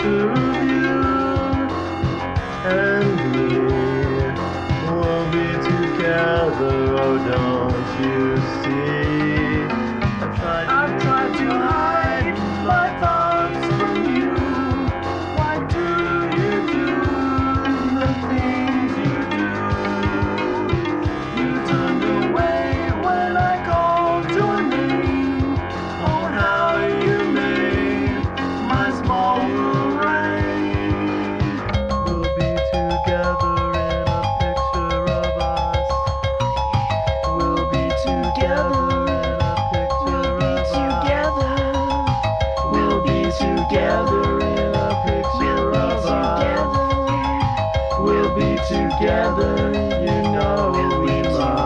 picture of you and me. We'll be together, oh don't you see? I've tried to hide my thoughts from you. Why do you do the things you do? You turned away when I called your name. Oh, how you made my small world rain. We'll be together in a picture of us. We'll be together in a picture of us. We'll be together in a picture of us. We'll be together, you know we must.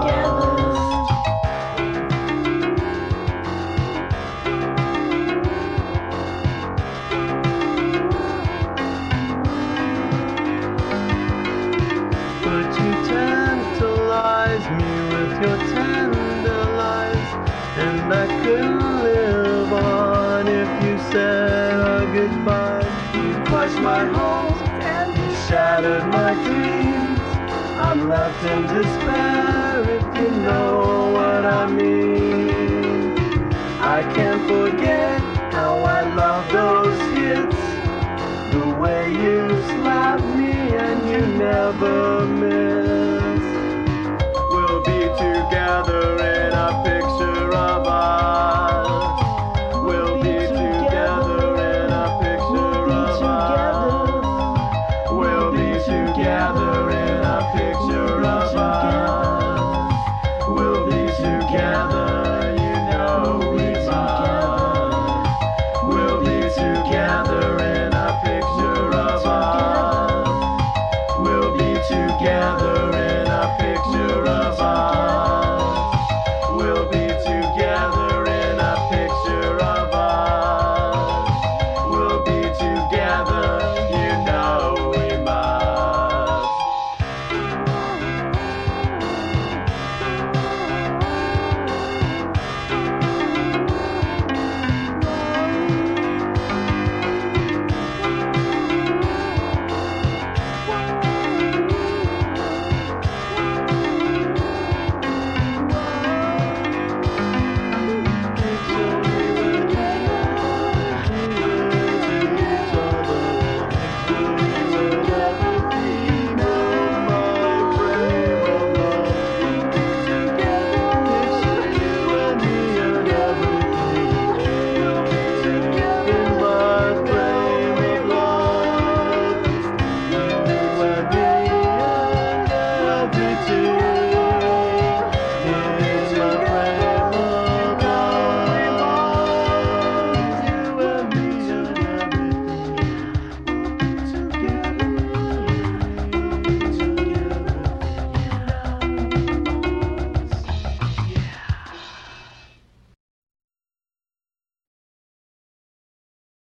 But you tantalize me with your tender lies, and I couldn't live on if you said a goodbye. You crushed my hopes and you shattered my dreams. I'm left in despair if you know what I mean. I can't forget how I love those hits, the way you slapped me and you never missed.